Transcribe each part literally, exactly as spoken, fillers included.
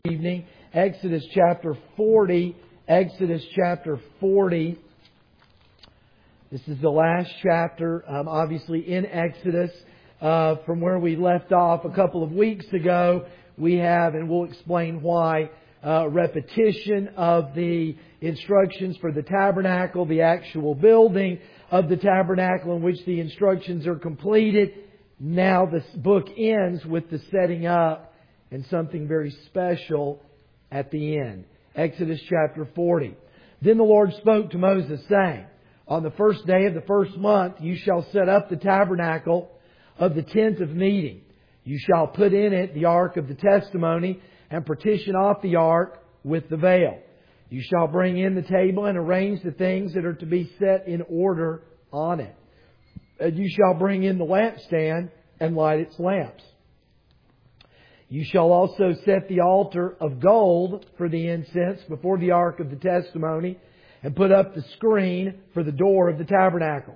Evening, Exodus chapter forty. Exodus chapter forty. This is the last chapter, um, obviously in Exodus. Uh, from where we left off a couple of weeks ago, we have, and we'll explain why, uh, repetition of the instructions for the tabernacle, the actual building of the tabernacle in which the instructions are completed. Now this book ends with the setting up and something very special at the end. Exodus chapter forty. Then the Lord spoke to Moses, saying, On the first day of the first month you shall set up the tabernacle of the tent of meeting. You shall put in it the ark of the testimony, and partition off the ark with the veil. You shall bring in the table and arrange the things that are to be set in order on it. And you shall bring in the lampstand and light its lamps. You shall also set the altar of gold for the incense before the ark of the testimony, and put up the screen for the door of the tabernacle.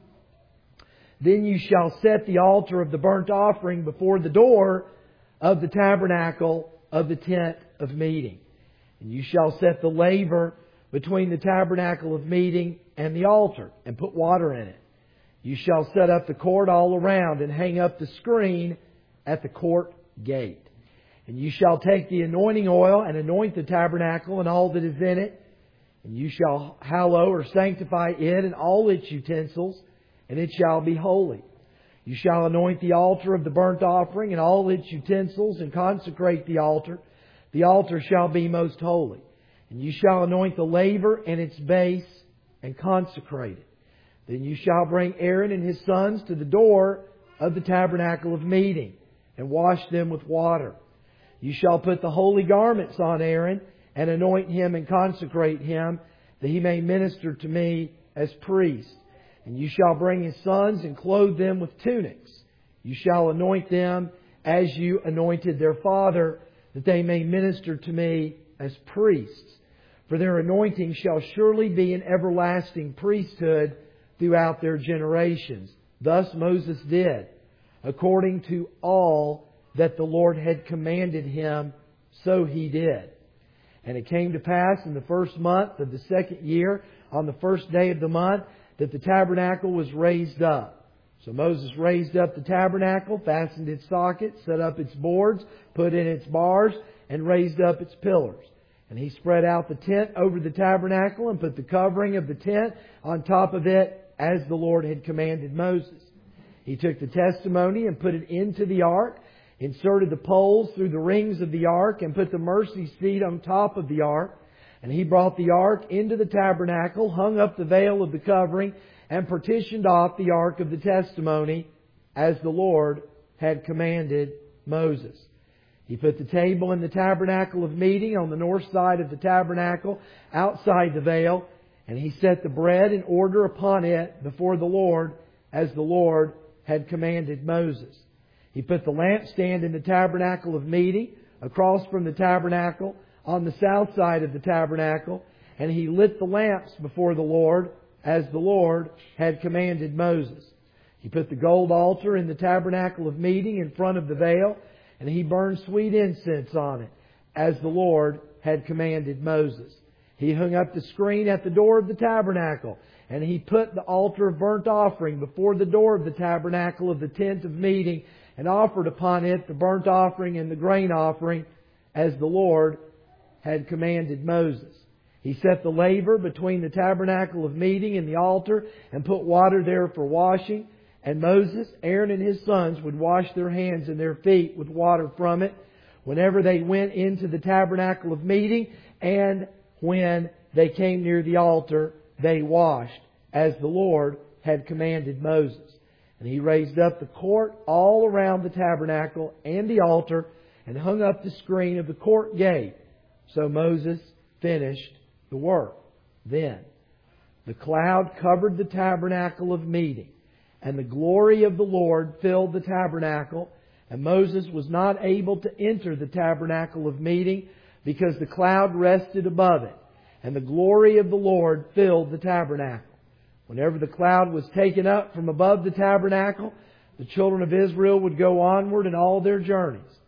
Then you shall set the altar of the burnt offering before the door of the tabernacle of the tent of meeting. And you shall set the laver between the tabernacle of meeting and the altar, and put water in it. You shall set up the court all around, and hang up the screen at the court gate. And you shall take the anointing oil and anoint the tabernacle and all that is in it. And you shall hallow or sanctify it and all its utensils, and it shall be holy. You shall anoint the altar of the burnt offering and all its utensils, and consecrate the altar. The altar shall be most holy. And you shall anoint the laver and its base, and consecrate it. Then you shall bring Aaron and his sons to the door of the tabernacle of meeting, and wash them with water. You shall put the holy garments on Aaron, and anoint him and consecrate him, that he may minister to me as priest. And you shall bring his sons and clothe them with tunics. You shall anoint them as you anointed their father, that they may minister to me as priests. For their anointing shall surely be an everlasting priesthood throughout their generations. Thus Moses did, according to all that the Lord had commanded him, so he did. And it came to pass in the first month of the second year, on the first day of the month, that the tabernacle was raised up. So Moses raised up the tabernacle, fastened its sockets, set up its boards, put in its bars, and raised up its pillars. And he spread out the tent over the tabernacle, and put the covering of the tent on top of it, as the Lord had commanded Moses. He took the testimony and put it into the ark, inserted the poles through the rings of the ark, and put the mercy seat on top of the ark. And he brought the ark into the tabernacle, hung up the veil of the covering, and partitioned off the ark of the testimony, as the Lord had commanded Moses. He put the table in the tabernacle of meeting on the north side of the tabernacle, outside the veil, and he set the bread in order upon it before the Lord, as the Lord had commanded Moses. He put the lampstand in the tabernacle of meeting, across from the tabernacle, on the south side of the tabernacle, and he lit the lamps before the Lord, as the Lord had commanded Moses. He put the gold altar in the tabernacle of meeting in front of the veil, and he burned sweet incense on it, as the Lord had commanded Moses. He hung up the screen at the door of the tabernacle, and he put the altar of burnt offering before the door of the tabernacle of the tent of meeting, and offered upon it the burnt offering and the grain offering, as the Lord had commanded Moses. He set the laver between the tabernacle of meeting and the altar, and put water there for washing. And Moses, Aaron, and his sons would wash their hands and their feet with water from it, whenever they went into the tabernacle of meeting, and when they came near the altar, they washed, as the Lord had commanded Moses. And he raised up the court all around the tabernacle and the altar, and hung up the screen of the court gate. So Moses finished the work. Then the cloud covered the tabernacle of meeting, and the glory of the Lord filled the tabernacle. And Moses was not able to enter the tabernacle of meeting, because the cloud rested above it, and the glory of the Lord filled the tabernacle. Whenever the cloud was taken up from above the tabernacle, the children of Israel would go onward in all their journeys.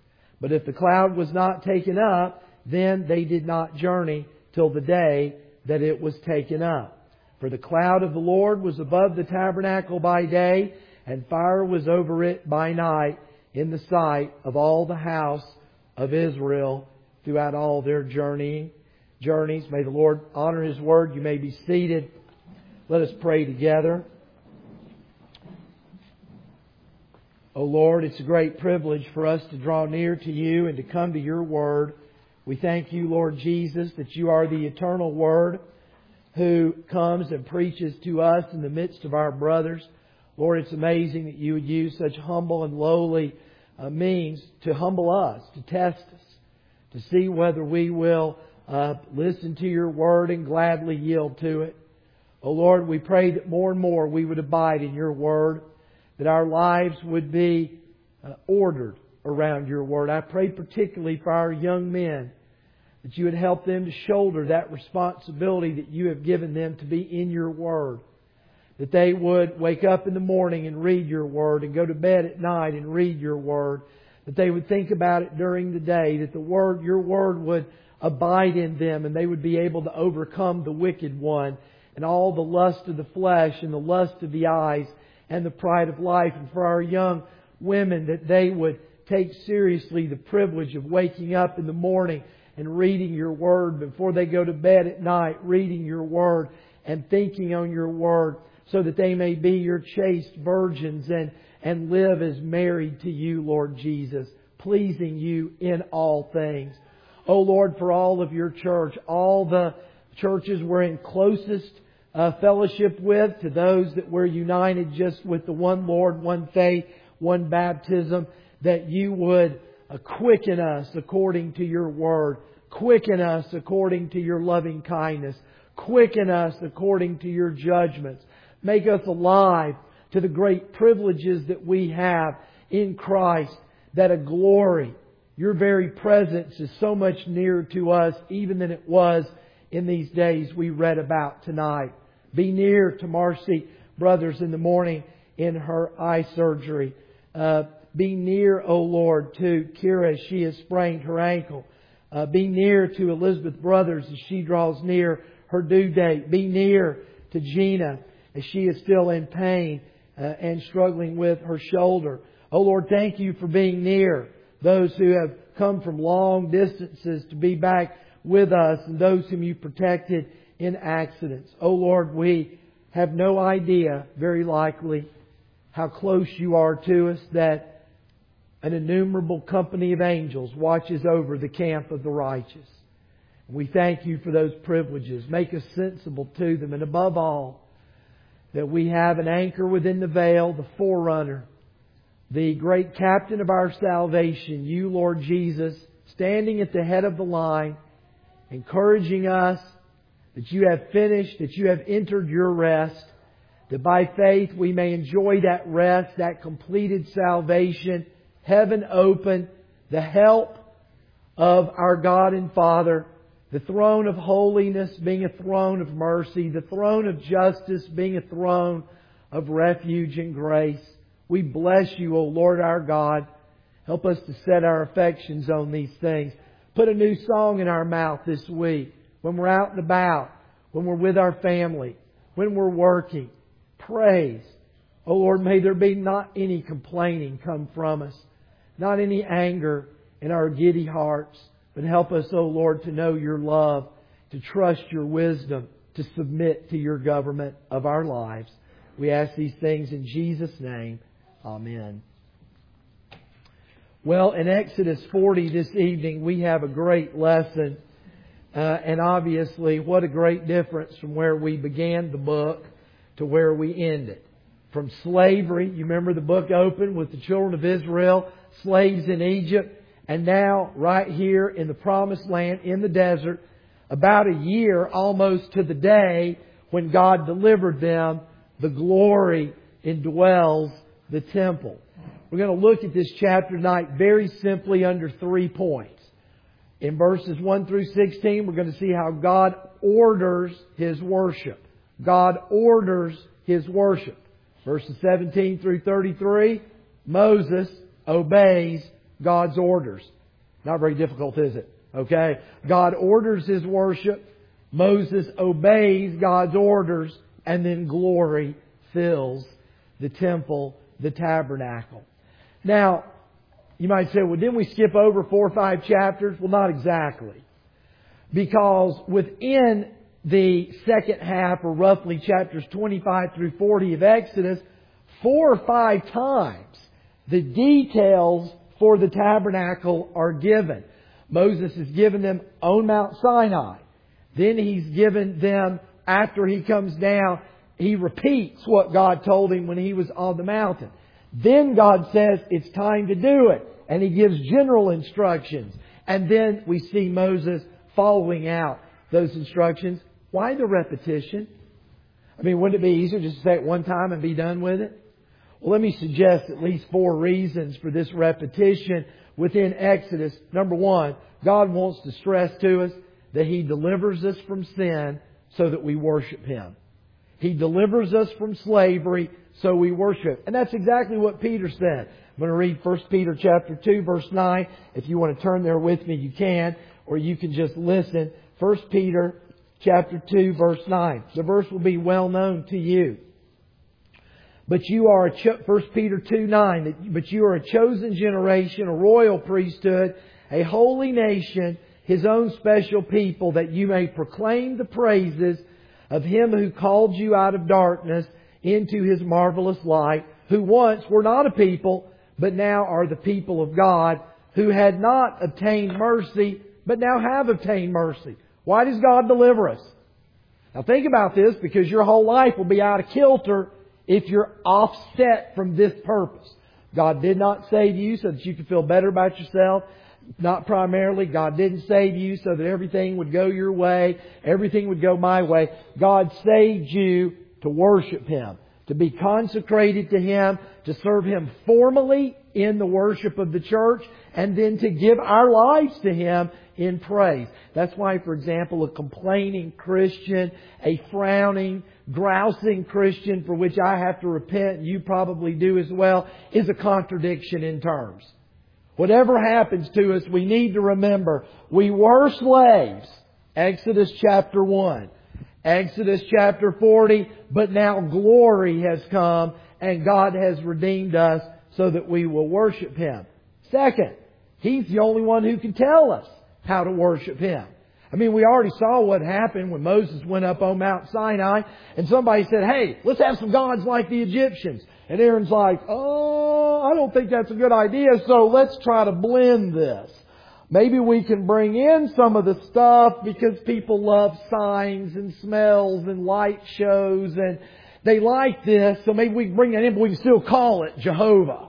But if the cloud was not taken up, then they did not journey till the day that it was taken up. For the cloud of the Lord was above the tabernacle by day, and fire was over it by night, in the sight of all the house of Israel throughout all their journeying journeys. May the Lord honor His word. You may be seated. Let us pray together. O Lord, it's a great privilege for us to draw near to You and to come to Your word. We thank You, Lord Jesus, that You are the eternal Word who comes and preaches to us in the midst of our brothers. Lord, it's amazing that You would use such humble and lowly uh, means to humble us, to test us, to see whether we will uh, listen to Your word and gladly yield to it. Oh Lord, we pray that more and more we would abide in Your word, that our lives would be uh, ordered around Your word. I pray particularly for our young men, that You would help them to shoulder that responsibility that You have given them to be in Your word. That they would wake up in the morning and read Your word, and go to bed at night and read Your word. That they would think about it during the day. That the word, Your word would abide in them, and they would be able to overcome the wicked one and all the lust of the flesh and the lust of the eyes and the pride of life. And for our young women, that they would take seriously the privilege of waking up in the morning and reading Your word before they go to bed at night, reading Your word and thinking on Your word, so that they may be Your chaste virgins and, and live as married to You, Lord Jesus, pleasing You in all things. Oh Lord, for all of Your church, all the churches we're in closest uh, fellowship with, to those that we're united just with the one Lord, one faith, one baptism, that You would uh, quicken us according to Your word, quicken us according to Your loving kindness, quicken us according to Your judgments. Make us alive to the great privileges that we have in Christ, that a glory, Your very presence is so much nearer to us even than it was in these days we read about tonight. Be near to Marcy Brothers in the morning in her eye surgery. Uh, be near, O Lord, to Kira as she has sprained her ankle. Uh, be near to Elizabeth Brothers as she draws near her due date. Be near to Gina as she is still in pain uh, and struggling with her shoulder. Oh Lord, thank You for being near those who have come from long distances to be back with us, and those whom You protected in accidents. Oh Lord, we have no idea, very likely, how close You are to us, that an innumerable company of angels watches over the camp of the righteous. We thank You for those privileges. Make us sensible to them. And above all, that we have an anchor within the veil, the forerunner, the great captain of our salvation, You, Lord Jesus, standing at the head of the line, encouraging us that You have finished, that You have entered Your rest, that by faith we may enjoy that rest, that completed salvation, heaven open, the help of our God and Father, the throne of holiness being a throne of mercy, the throne of justice being a throne of refuge and grace. We bless You, O Lord our God. Help us to set our affections on these things. Put a new song in our mouth this week, when we're out and about, when we're with our family, when we're working. Praise. O Lord, may there be not any complaining come from us, not any anger in our giddy hearts. But help us, O Lord, to know Your love, to trust Your wisdom, to submit to Your government of our lives. We ask these things in Jesus' name. Amen. Well, in Exodus forty this evening, we have a great lesson. Uh, and obviously, what a great difference from where we began the book to where we ended. From slavery, you remember the book opened with the children of Israel, slaves in Egypt. And now, right here in the Promised Land, in the desert, about a year almost to the day when God delivered them, the glory indwells the temple. We're going to look at this chapter tonight very simply under three points. In verses one through sixteen, we're going to see how God orders His worship. God orders His worship. Verses seventeen through thirty-three, Moses obeys God's orders. Not very difficult, is it? Okay? God orders His worship. Moses obeys God's orders. And then glory fills the temple, the tabernacle. Now, you might say, well, didn't we skip over four or five chapters? Well, not exactly. Because within the second half, or roughly chapters twenty-five through forty of Exodus, four or five times the details for the tabernacle are given. Moses has given them on Mount Sinai. Then He's given them, after He comes down, He repeats what God told Him when He was on the mountain. Then God says it's time to do it. And He gives general instructions. And then we see Moses following out those instructions. Why the repetition? I mean, wouldn't it be easier just to say it one time and be done with it? Well, let me suggest at least four reasons for this repetition within Exodus. Number one, God wants to stress to us that He delivers us from sin so that we worship Him. He delivers us from slavery so we worship. And that's exactly what Peter said. I'm going to read First Peter chapter two, verse nine. If you want to turn there with me, you can. Or you can just listen. First Peter chapter two, verse nine. The verse will be well known to you. But you are a cho- First Peter two nine. But you are a chosen generation, a royal priesthood, a holy nation, His own special people, that you may proclaim the praises of Him who called you out of darkness into His marvelous light, who once were not a people, but now are the people of God, who had not obtained mercy, but now have obtained mercy. Why does God deliver us? Now think about this, because your whole life will be out of kilter if you're offset from this purpose. God did not save you so that you could feel better about yourself. Not primarily. God didn't save you so that everything would go your way, everything would go my way. God saved you to worship Him, to be consecrated to Him, to serve Him formally in the worship of the church, and then to give our lives to Him in praise. That's why, for example, a complaining Christian, a frowning, grousing Christian, for which I have to repent, and you probably do as well, is a contradiction in terms. Whatever happens to us, we need to remember we were slaves. Exodus chapter one. Exodus chapter forty. But now glory has come and God has redeemed us so that we will worship Him. Second, He's the only one who can tell us how to worship Him. I mean, we already saw what happened when Moses went up on Mount Sinai and somebody said, hey, let's have some gods like the Egyptians. And Aaron's like, oh, I don't think that's a good idea, so let's try to blend this. Maybe we can bring in some of the stuff because people love signs and smells and light shows and they like this, so maybe we can bring that in, but we can still call it Jehovah.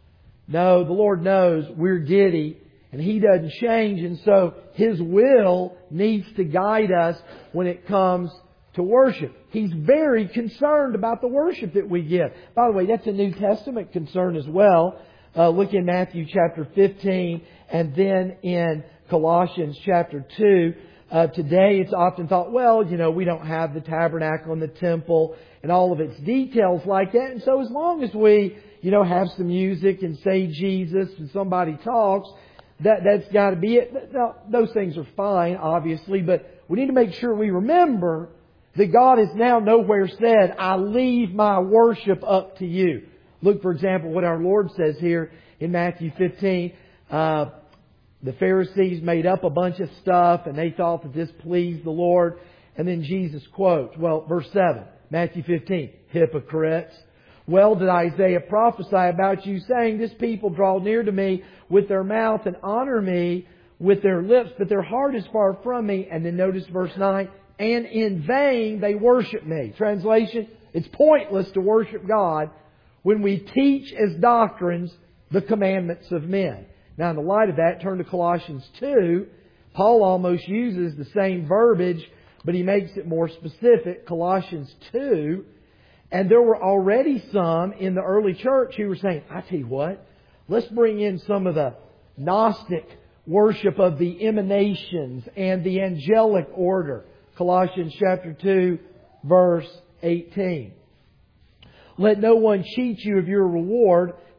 No, the Lord knows we're giddy and He doesn't change, and so His will needs to guide us when it comes to worship. He's very concerned about the worship that we give. By the way, that's a New Testament concern as well. Uh, look in Matthew chapter fifteen and then in Colossians chapter two. Uh, today it's often thought, well, you know, we don't have the tabernacle and the temple and all of its details like that. And so as long as we, you know, have some music and say Jesus and somebody talks, that, that's got to be it. Now, those things are fine, obviously, but we need to make sure we remember that God has now nowhere said, I leave my worship up to you. Look, for example, what our Lord says here in Matthew fifteen. Uh, the Pharisees made up a bunch of stuff and they thought that this pleased the Lord. And then Jesus quotes, well, verse seven, Matthew fifteen, hypocrites. Well did Isaiah prophesy about you, saying, this people draw near to me with their mouth and honor me with their lips, but their heart is far from me. And then notice verse nine, and in vain they worship me. Translation, it's pointless to worship God when we teach as doctrines the commandments of men. Now in the light of that, turn to Colossians two. Paul almost uses the same verbiage, but he makes it more specific. Colossians two. And there were already some in the early church who were saying, I tell you what, let's bring in some of the Gnostic worship of the emanations and the angelic order. Colossians chapter two, verse eighteen. Let no one cheat you of your reward.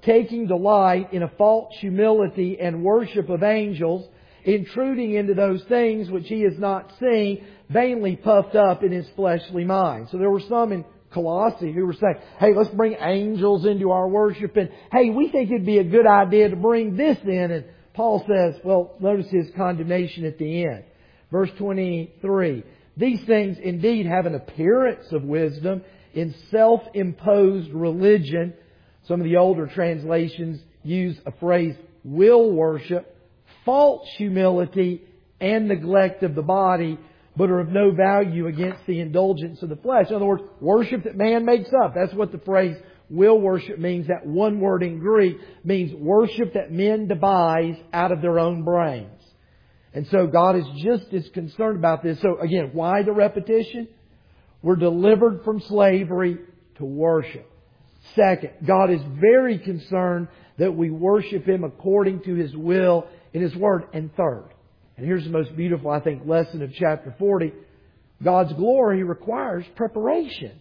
taking delight in a false humility and worship of angels, intruding into those things which he has not seen, vainly puffed up in his fleshly mind. So there were some in Colossae who were saying, hey, let's bring angels into our worship, and hey, we think it'd be a good idea to bring this in. And Paul says, well, notice his condemnation at the end. Verse twenty-three, these things indeed have an appearance of wisdom in self-imposed religion. Some of the older translations use a phrase, will worship, false humility, and neglect of the body, but are of no value against the indulgence of the flesh. In other words, worship that man makes up. That's what the phrase will worship means. That one word in Greek means worship that men devise out of their own brains. And so God is just as concerned about this. So again, why the repetition? We're delivered from slavery to worship. Second, God is very concerned that we worship Him according to His will in His Word. And third, and here's the most beautiful, I think, lesson of chapter forty. God's glory requires preparation.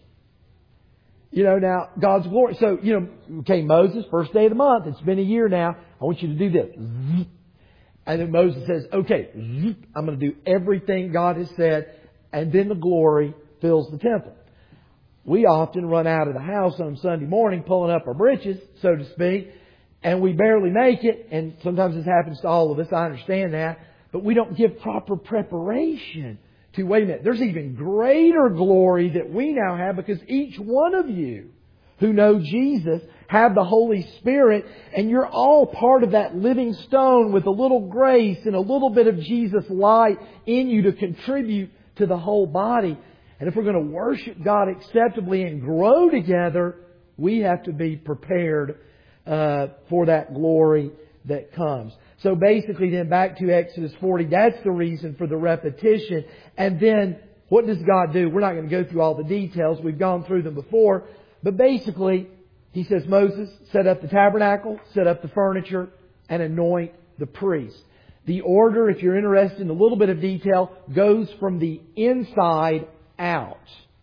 You know, now, God's glory. So, you know, okay, Moses, first day of the month. It's been a year now. I want you to do this. And then Moses says, okay, I'm going to do everything God has said. And then the glory fills the temple. We often run out of the house on Sunday morning pulling up our britches, so to speak. And we barely make it. And sometimes this happens to all of us. I understand that. But we don't give proper preparation to, wait a minute, there's even greater glory that we now have because each one of you who know Jesus have the Holy Spirit, and you're all part of that living stone with a little grace and a little bit of Jesus' light in you to contribute to the whole body. And if we're going to worship God acceptably and grow together, we have to be prepared uh, for that glory that comes. So basically then back to Exodus forty, that's the reason for the repetition. And then what does God do? We're not going to go through all the details. We've gone through them before. But basically, He says, Moses, set up the tabernacle, set up the furniture, and anoint the priest. The order, if you're interested in a little bit of detail, goes from the inside out.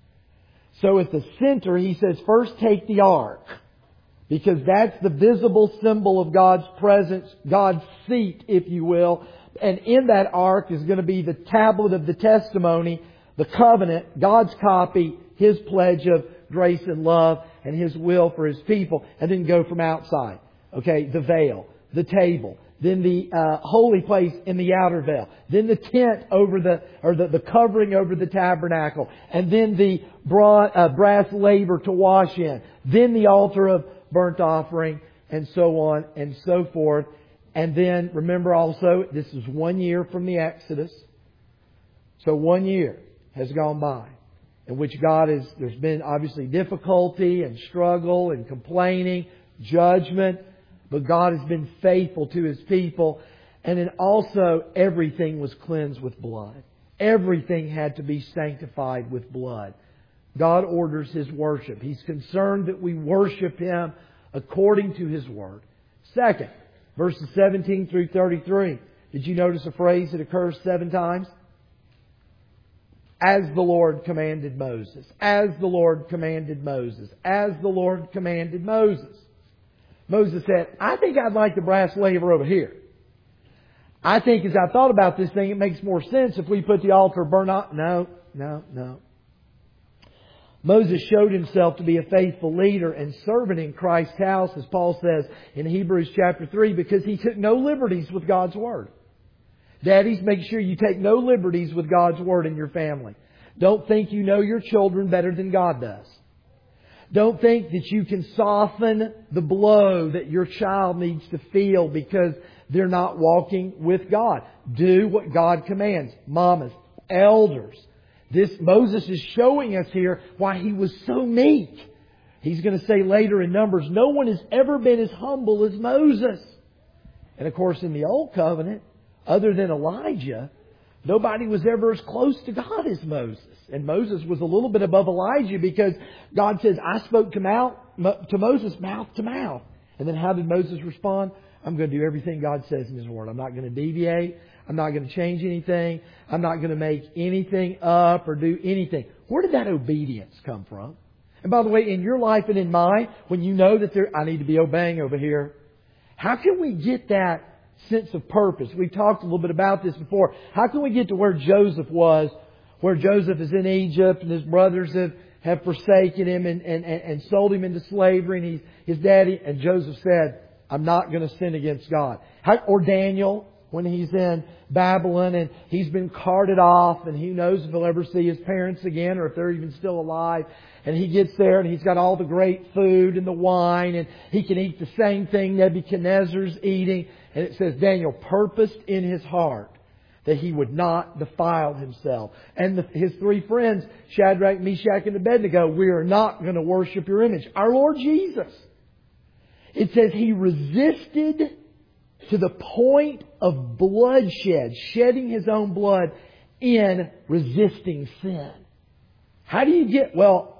So at the center, He says, first take the ark. Because that's the visible symbol of God's presence, God's seat, if you will. And in that ark is going to be the tablet of the testimony, the covenant, God's copy, His pledge of grace and love, and His will for His people. And then go from outside. Okay, the veil, the table, then the uh, holy place in the outer veil, then the tent over the, or the, the covering over the tabernacle, and then the bra, uh, brass laver to wash in, then the altar of burnt offering, and so on and so forth. And then remember also, this is one year from the Exodus. So one year has gone by in which God is, there's been obviously difficulty and struggle and complaining, judgment, but God has been faithful to His people. And then also everything was cleansed with blood. Everything had to be sanctified with blood. God orders His worship. He's concerned that we worship Him according to His Word. Second, verses seventeen through thirty-three. Did you notice a phrase that occurs seven times? As the Lord commanded Moses. As the Lord commanded Moses. As the Lord commanded Moses. Moses said, I think I'd like the brass laver over here. I think as I thought about this thing, it makes more sense if we put the altar burn on. No, no, no. Moses showed himself to be a faithful leader and servant in Christ's house, as Paul says in Hebrews chapter three, because he took no liberties with God's Word. Daddies, make sure you take no liberties with God's Word in your family. Don't think you know your children better than God does. Don't think that you can soften the blow that your child needs to feel because they're not walking with God. Do what God commands. Mamas, elders. This Moses is showing us here why he was so meek. He's going to say later in Numbers, no one has ever been as humble as Moses. And of course in the Old Covenant, other than Elijah, nobody was ever as close to God as Moses. And Moses was a little bit above Elijah because God says, I spoke to, mouth, to Moses mouth to mouth. And then how did Moses respond? I'm going to do everything God says in His Word. I'm not going to deviate. I'm not going to change anything. I'm not going to make anything up or do anything. Where did that obedience come from? And by the way, in your life and in mine, when you know that there, I need to be obeying over here, how can we get that sense of purpose? We've talked a little bit about this before. How can we get to where Joseph was, where Joseph is in Egypt and his brothers have, have forsaken him and, and, and sold him into slavery, and he's, his daddy, and Joseph said, I'm not going to sin against God. How, or Daniel, when he's in Babylon and he's been carted off and who knows if he'll ever see his parents again or if they're even still alive. And he gets there and he's got all the great food and the wine and he can eat the same thing Nebuchadnezzar's eating. And it says Daniel purposed in his heart that he would not defile himself. And the, his three friends, Shadrach, Meshach, and Abednego, we are not going to worship your image. Our Lord Jesus. It says he resisted to the point of bloodshed, shedding his own blood in resisting sin. How do you get, well,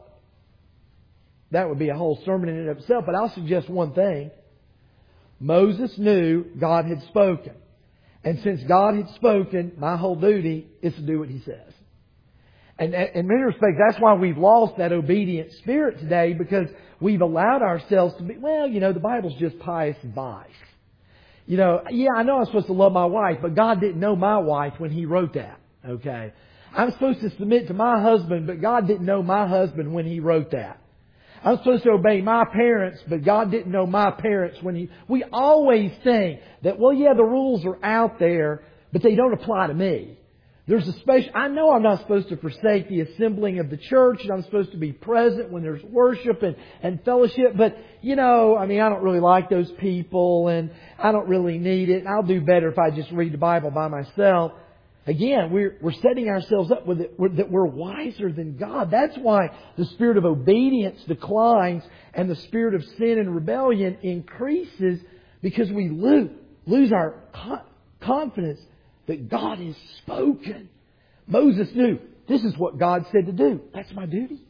that would be a whole sermon in and of itself, but I'll suggest one thing. Moses knew God had spoken. And since God had spoken, my whole duty is to do what He says. And in many respects, that's why we've lost that obedient spirit today, because we've allowed ourselves to be, well, you know, the Bible's just pious advice. You know, yeah, I know I'm supposed to love my wife, but God didn't know my wife when He wrote that. Okay? I'm supposed to submit to my husband, but God didn't know my husband when He wrote that. I'm supposed to obey my parents, but God didn't know my parents when He... We always think that, well, yeah, the rules are out there, but they don't apply to me. There's a special... I know I'm not supposed to forsake the assembling of the church, and I'm supposed to be present when there's worship and, and fellowship, but, you know, I mean, I don't really like those people, and I don't really need it, and I'll do better if I just read the Bible by myself. Again, we're, we're setting ourselves up with it, we're, that we're wiser than God. That's why the spirit of obedience declines and the spirit of sin and rebellion increases, because we lose, lose our confidence that God has spoken. Moses knew, this is what God said to do. That's my duty.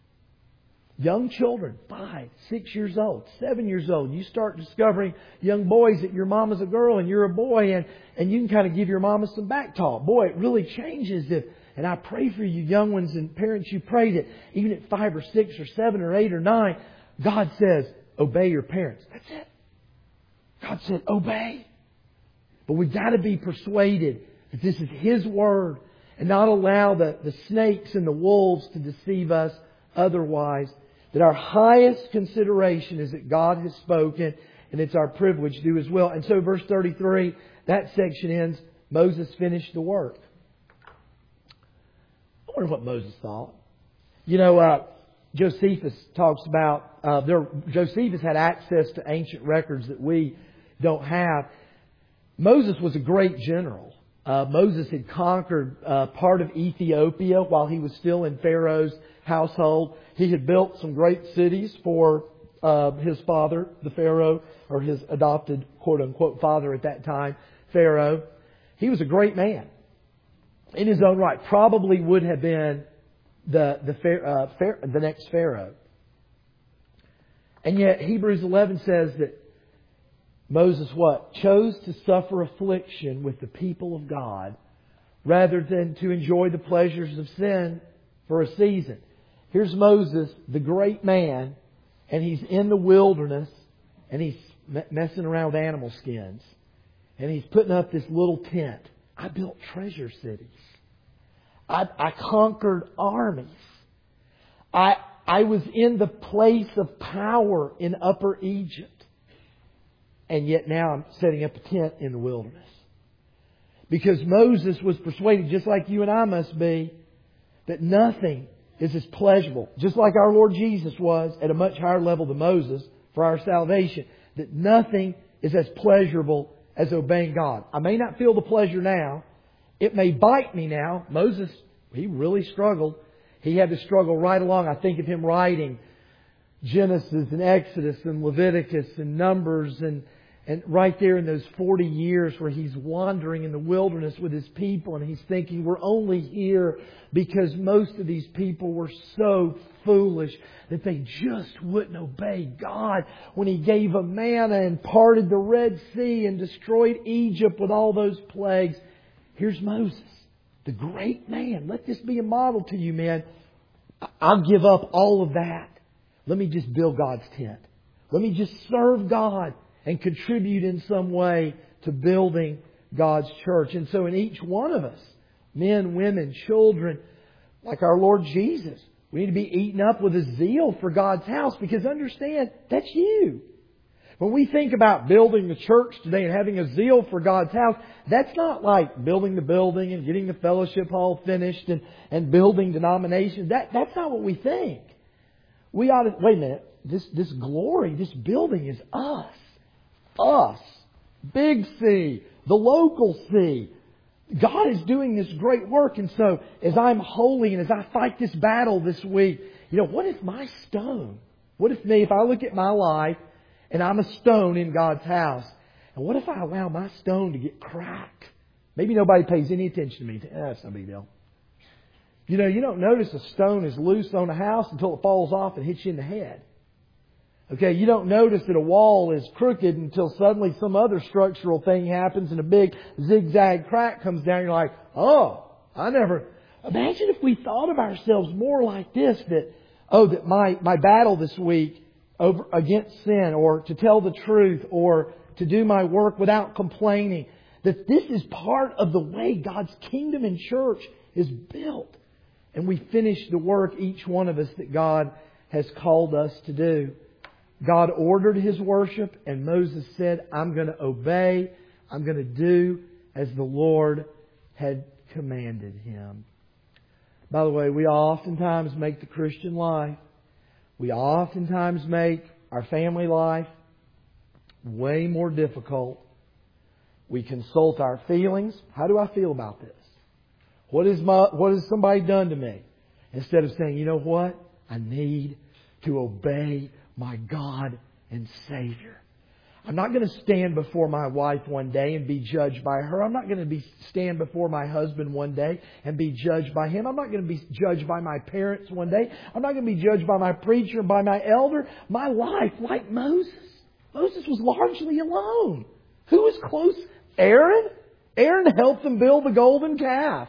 Young children, five, six years old, seven years old, you start discovering young boys that your mama's a girl and you're a boy, and, and you can kind of give your mama some back talk. Boy, it really changes if, and I pray for you young ones and parents, you pray that even at five or six or seven or eight or nine, God says, obey your parents. That's it. God said, obey. But we've got to be persuaded that this is His Word and not allow the, the snakes and the wolves to deceive us otherwise. That our highest consideration is that God has spoken, and it's our privilege to do His will. And so verse thirty-three, that section ends, Moses finished the work. I wonder what Moses thought. You know, uh, Josephus talks about, uh, there, Josephus had access to ancient records that we don't have. Moses was a great general. Uh, Moses had conquered uh, part of Ethiopia while he was still in Pharaoh's household. He had built some great cities for uh, his father, the Pharaoh, or his adopted quote-unquote father at that time, Pharaoh. He was a great man in his own right. Probably would have been the the, uh, the next Pharaoh. And yet Hebrews eleven says that Moses what? Chose to suffer affliction with the people of God rather than to enjoy the pleasures of sin for a season. Here's Moses, the great man, and he's in the wilderness and he's messing around with animal skins. And he's putting up this little tent. I built treasure cities. I, I conquered armies. I, I was in the place of power in Upper Egypt. And yet now I'm setting up a tent in the wilderness. Because Moses was persuaded, just like you and I must be, that nothing is as pleasurable, just like our Lord Jesus was at a much higher level than Moses for our salvation, that nothing is as pleasurable as obeying God. I may not feel the pleasure now. It may bite me now. Moses, he really struggled. He had to struggle right along. I think of him writing Genesis and Exodus and Leviticus and Numbers and And right there in those forty years where he's wandering in the wilderness with his people, and he's thinking, we're only here because most of these people were so foolish that they just wouldn't obey God when He gave them manna and parted the Red Sea and destroyed Egypt with all those plagues. Here's Moses, the great man. Let this be a model to you, man. I'll give up all of that Let me just build God's tent. Let me just serve God and contribute in some way to building God's church. And so in each one of us, men, women, children, like our Lord Jesus, we need to be eaten up with a zeal for God's house, because understand, that's you. When we think about building the church today and having a zeal for God's house, that's not like building the building and getting the fellowship hall finished and, and building denominations. That, that's not what we think. We ought to, wait a minute, this, this glory, this building is us. Us. Big C. The local C. God is doing this great work. And so as I'm holy and as I fight this battle this week, you know, what if my stone? What if me, if I look at my life and I'm a stone in God's house, and what if I allow my stone to get cracked? Maybe nobody pays any attention to me. Eh, that's no big deal. You know, you don't notice a stone is loose on a house until it falls off and hits you in the head. Okay, you don't notice that a wall is crooked until suddenly some other structural thing happens and a big zigzag crack comes down. You're like, oh, I never... Imagine if we thought of ourselves more like this, that, oh, that my, my battle this week over against sin, or to tell the truth, or to do my work without complaining, that this is part of the way God's kingdom and church is built. And we finish the work, each one of us, that God has called us to do. God ordered His worship, and Moses said, I'm going to obey. I'm going to do as the Lord had commanded him. By the way, we oftentimes make the Christian life, we oftentimes make our family life way more difficult. We consult our feelings. How do I feel about this? What is my, what has somebody done to me? Instead of saying, you know what? I need to obey my God and Savior. I'm not going to stand before my wife one day and be judged by her. I'm not going to be stand before my husband one day and be judged by him. I'm not going to be judged by my parents one day. I'm not going to be judged by my preacher, by my elder. My life, like Moses. Moses was largely alone. Who was close? Aaron? Aaron helped them build the golden calf.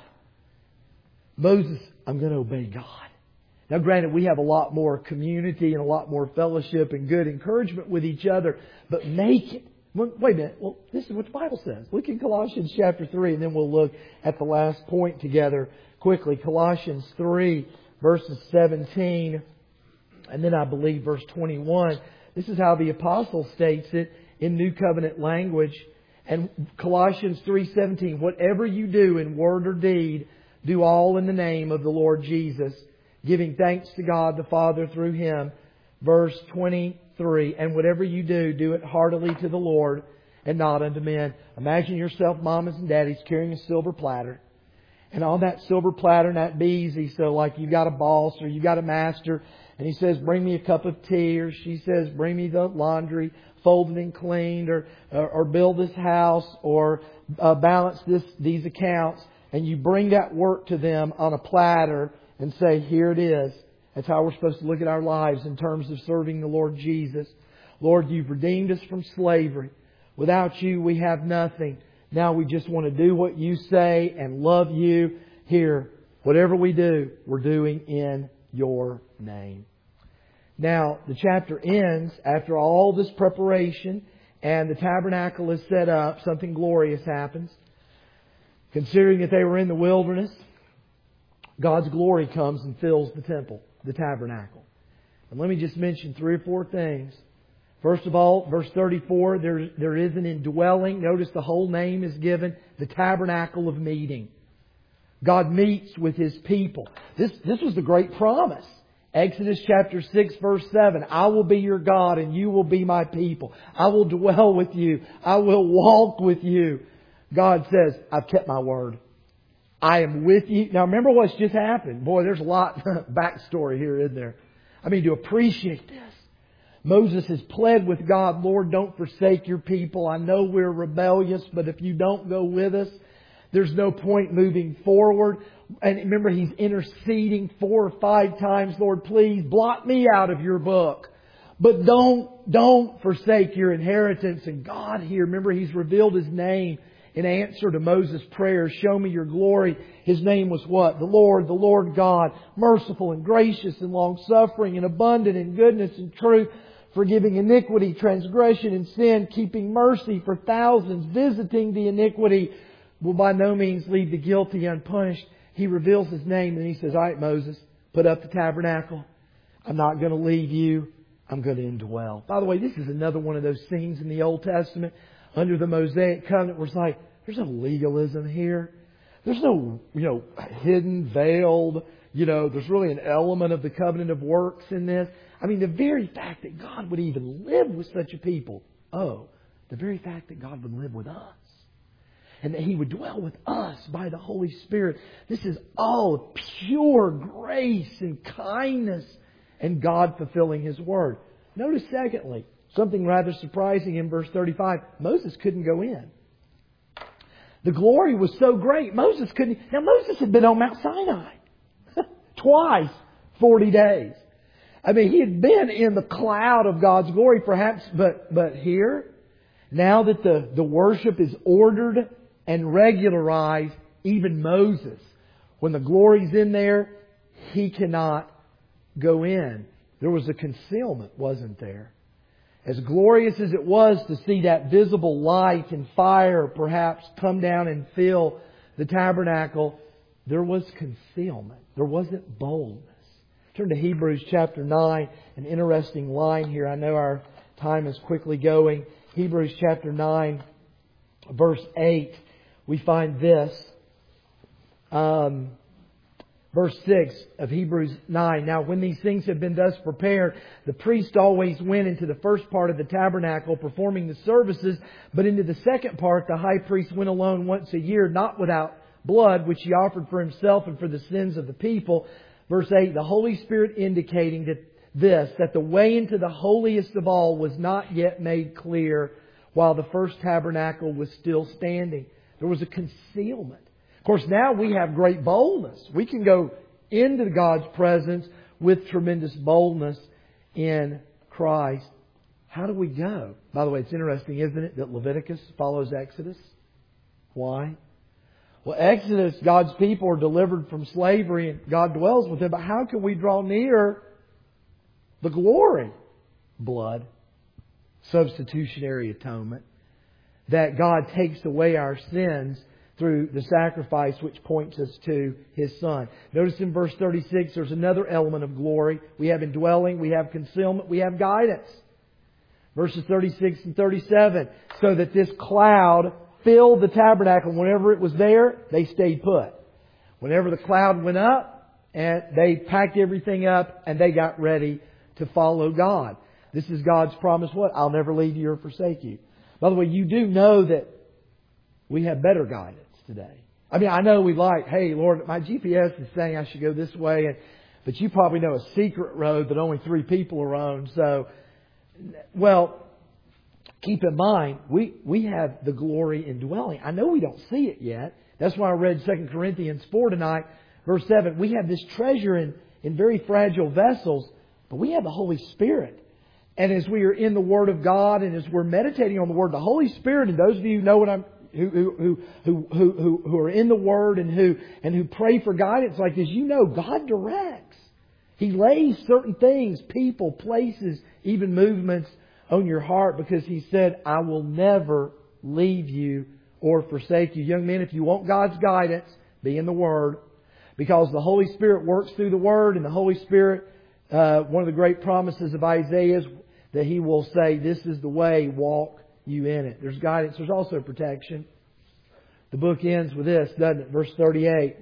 Moses, I'm going to obey God. Now, granted, we have a lot more community and a lot more fellowship and good encouragement with each other, but make it. Wait a minute. Well, this is what the Bible says. Look in Colossians chapter three, and then we'll look at the last point together quickly. Colossians three, verses seventeen, and then I believe verse twenty-one. This is how the apostle states it in New Covenant language. And Colossians three seventeen, whatever you do in word or deed, do all in the name of the Lord Jesus, giving thanks to God the Father through Him. Verse twenty-three, and whatever you do, do it heartily to the Lord and not unto men. Imagine yourself, mamas and daddies, carrying a silver platter. And on that silver platter, and that'd be easy. So like you got a boss or you got a master, and he says, bring me a cup of tea, or she says, bring me the laundry folded and cleaned, or or, or build this house, or uh, balance this these accounts. And you bring that work to them on a platter and say, here it is. That's how we're supposed to look at our lives in terms of serving the Lord Jesus. Lord, You've redeemed us from slavery. Without You, we have nothing. Now we just want to do what You say and love You. Here, whatever we do, we're doing in Your name. Now, the chapter ends after all this preparation and the tabernacle is set up. Something glorious happens. Considering that they were in the wilderness, God's glory comes and fills the temple, the tabernacle. And let me just mention three or four things. First of all, verse thirty-four, there, there is an indwelling. Notice the whole name is given, the tabernacle of meeting. God meets with His people. This, this was the great promise. Exodus chapter six, verse seven. I will be your God and you will be my people. I will dwell with you. I will walk with you. God says, I've kept my word. I am with you. Now remember what's just happened. Boy, there's a lot backstory here, isn't there? I mean, to appreciate this. Moses has pled with God, Lord, don't forsake Your people. I know we're rebellious, but if You don't go with us, there's no point moving forward. And remember, he's interceding four or five times, Lord, please blot me out of Your book. But don't, don't forsake Your inheritance. And God here, remember, He's revealed His name in answer to Moses' prayer, show me your glory. His name was what? The Lord, the Lord God, merciful and gracious and long-suffering and abundant in goodness and truth, forgiving iniquity, transgression and sin, keeping mercy for thousands, visiting the iniquity, will by no means leave the guilty unpunished. He reveals His name and He says, all right, Moses, put up the tabernacle. I'm not going to leave you. I'm going to indwell. By the way, this is another one of those scenes in the Old Testament under the Mosaic covenant where it's like, there's no legalism here. There's no, you know, hidden, veiled, you know, there's really an element of the covenant of works in this. I mean, the very fact that God would even live with such a people. Oh, the very fact that God would live with us. And that He would dwell with us by the Holy Spirit. This is all pure grace and kindness and God fulfilling His Word. Notice secondly, something rather surprising in verse thirty-five. Moses couldn't go in. The glory was so great, Moses couldn't. Now Moses had been on Mount Sinai twice, forty days. I mean, he had been in the cloud of God's glory perhaps, but, but here, now that the, the worship is ordered and regularized, even Moses, when the glory's in there, he cannot go in. There was a concealment, wasn't there? As glorious as it was to see that visible light and fire perhaps come down and fill the tabernacle, there was concealment. There wasn't boldness. Turn to Hebrews chapter nine, an interesting line here. I know our time is quickly going. Hebrews chapter nine, verse eight, we find this. Um, Verse six of Hebrews nine. Now when these things had been thus prepared, the priest always went into the first part of the tabernacle performing the services, but into the second part the high priest went alone once a year, not without blood, which he offered for himself and for the sins of the people. Verse eight, the Holy Spirit indicating that this, that the way into the holiest of all was not yet made clear while the first tabernacle was still standing. There was a concealment. Of course, now we have great boldness. We can go into God's presence with tremendous boldness in Christ. How do we go? By the way, it's interesting, isn't it, that Leviticus follows Exodus? Why? Well, Exodus, God's people are delivered from slavery and God dwells with them. But how can we draw near the glory? Blood. Substitutionary atonement. That God takes away our sins through the sacrifice which points us to His Son. Notice in verse thirty-six, there's another element of glory. We have indwelling, we have concealment, we have guidance. Verses thirty-six and thirty-seven. So that this cloud filled the tabernacle. Whenever it was there, they stayed put. Whenever the cloud went up, and they packed everything up and they got ready to follow God. This is God's promise. What? I'll never leave you or forsake you. By the way, you do know that we have better guidance today. I mean, I know we like, hey, Lord, my G P S is saying I should go this way, and, but you probably know a secret road that only three people are on. So, well, keep in mind, we, we have the glory in dwelling. I know we don't see it yet. That's why I read Second Corinthians four tonight, verse seven. We have this treasure in, in very fragile vessels, but we have the Holy Spirit. And as we are in the Word of God and as we're meditating on the Word, the Holy Spirit, and those of you who know what I'm Who, who, who, who, who, who are in the Word and who, and who pray for guidance like this, you know God directs. He lays certain things, people, places, even movements on your heart because He said, I will never leave you or forsake you. Young men, if you want God's guidance, be in the Word. Because the Holy Spirit works through the Word, and the Holy Spirit, uh, one of the great promises of Isaiah is that He will say, this is the way, walk you in it. There's guidance. There's also protection. The book ends with this, doesn't it? Verse thirty-eight.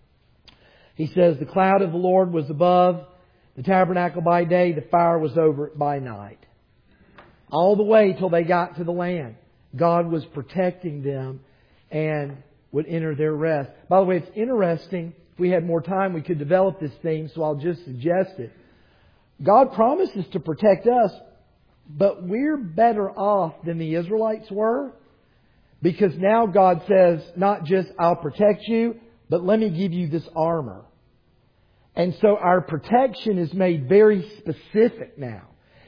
He says, the cloud of the Lord was above the tabernacle by day. The fire was over it by night. All the way till they got to the land. God was protecting them and would enter their rest. By the way, it's interesting. If we had more time, we could develop this theme, so I'll just suggest it. God promises to protect us, but we're better off than the Israelites were, because now God says, not just I'll protect you, but let me give you this armor. And so our protection is made very specific now.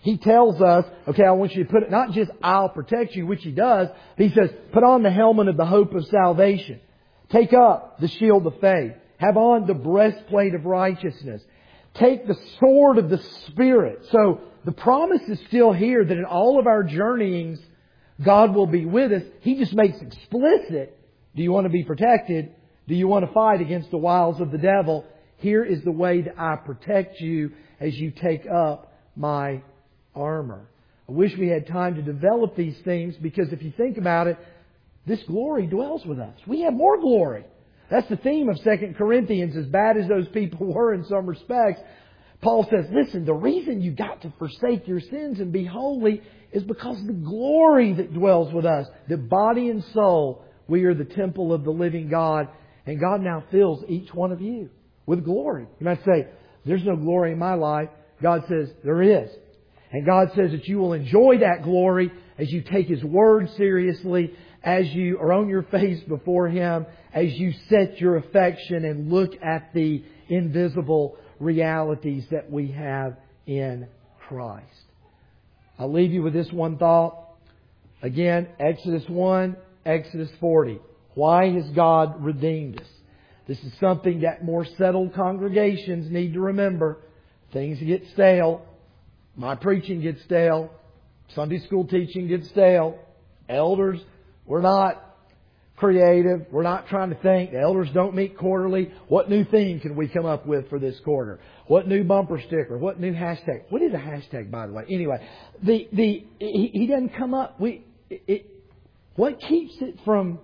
He tells us, okay, I want you to put it, not just I'll protect you, which He does. He says, put on the helmet of the hope of salvation. Take up the shield of faith. Have on the breastplate of righteousness. Take the sword of the Spirit. So the promise is still here that in all of our journeyings, God will be with us. He just makes explicit, do you want to be protected? Do you want to fight against the wiles of the devil? Here is the way that I protect you as you take up my armor. I wish we had time to develop these things, because if you think about it, this glory dwells with us. We have more glory. That's the theme of Second Corinthians. As bad as those people were in some respects, Paul says, listen, the reason you got to forsake your sins and be holy is because of the glory that dwells with us. That body and soul, we are the temple of the living God. And God now fills each one of you with glory. You might say, there's no glory in my life. God says, there is. And God says that you will enjoy that glory as you take His Word seriously, as you are on your face before Him, as you set your affection and look at the invisible realities that we have in Christ. I'll leave you with this one thought. Again, Exodus one, Exodus forty. Why has God redeemed us? This is something that more settled congregations need to remember. Things get stale. My preaching gets stale. Sunday school teaching gets stale. Elders, we're not creative. We're not trying to think. The elders don't meet quarterly. What new theme can we come up with for this quarter? What new bumper sticker? What new hashtag? What is a hashtag, by the way? Anyway, the the he, he doesn't come up. We it, it, what keeps it from?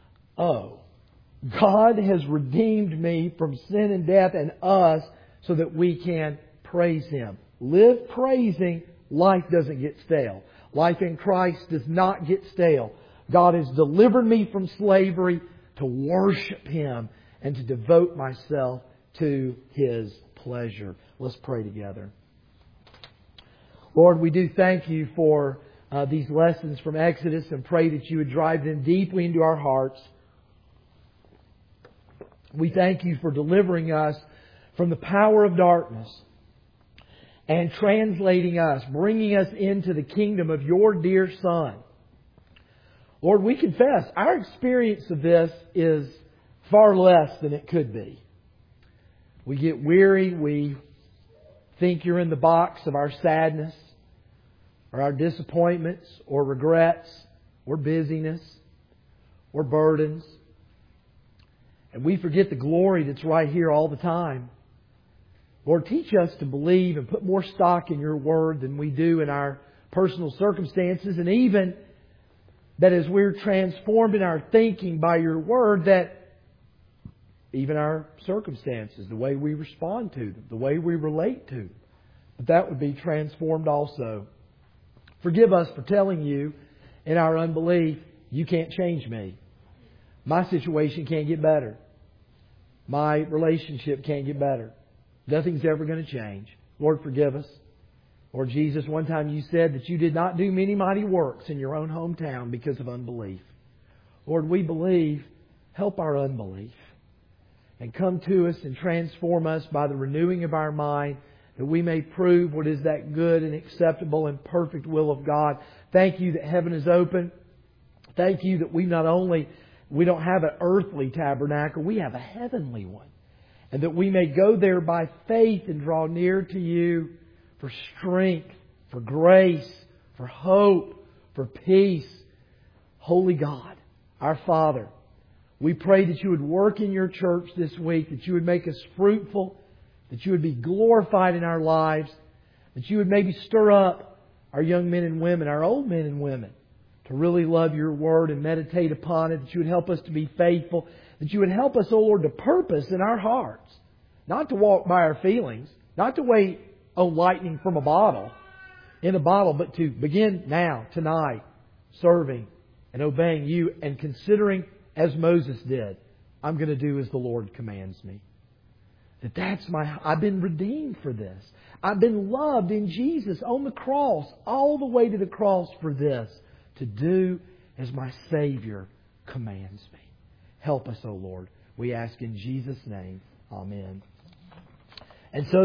Oh, God has redeemed me from sin and death and us so that we can praise Him. Live praising. Life doesn't get stale. Life in Christ does not get stale. God has delivered me from slavery to worship Him and to devote myself to His pleasure. Let's pray together. Lord, we do thank You for uh, these lessons from Exodus, and pray that You would drive them deeply into our hearts. We thank You for delivering us from the power of darkness and translating us, bringing us into the kingdom of Your dear Son. Lord, we confess our experience of this is far less than it could be. We get weary. We think You're in the box of our sadness or our disappointments or regrets or busyness or burdens. And we forget the glory that's right here all the time. Lord, teach us to believe and put more stock in Your Word than we do in our personal circumstances, and even that as we're transformed in our thinking by Your Word, that even our circumstances, the way we respond to them, the way we relate to them, that that would be transformed also. Forgive us for telling You in our unbelief, You can't change me. My situation can't get better. My relationship can't get better. Nothing's ever going to change. Lord, forgive us. Lord Jesus, one time You said that You did not do many mighty works in Your own hometown because of unbelief. Lord, we believe. Help our unbelief. And come to us and transform us by the renewing of our mind, that we may prove what is that good and acceptable and perfect will of God. Thank You that heaven is open. Thank You that we not only, we don't have an earthly tabernacle, we have a heavenly one. And that we may go there by faith and draw near to You for strength, for grace, for hope, for peace. Holy God, our Father, we pray that You would work in Your church this week, that You would make us fruitful, that You would be glorified in our lives, that You would maybe stir up our young men and women, our old men and women, to really love Your Word and meditate upon it, that You would help us to be faithful, that You would help us, O Lord, to purpose in our hearts, not to walk by our feelings, not to wait on lightning from a bottle, in a bottle, but to begin now, tonight, serving and obeying You and considering, as Moses did, I'm going to do as the Lord commands me. That that's my, I've been redeemed for this. I've been loved in Jesus on the cross, all the way to the cross for this, to do as my Savior commands me. Help us, O Lord. We ask in Jesus' name. Amen. And so